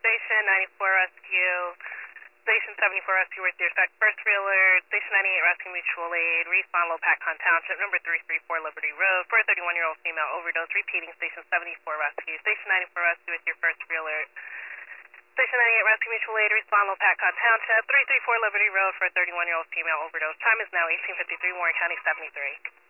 Station 94 Rescue, Station 74 Rescue with your first reeler, Station 98 Rescue Mutual Aid, Respawn Lopakon Township, number 334 Liberty Road, for a 31-year-old female overdose, repeating Station 74 Rescue, Station 94 Rescue with your first reeler, Station 98 Rescue Mutual Aid, Respawn Lopakon Township, 334 Liberty Road for a 31-year-old female overdose. Time is now 18:53, Warren County 73.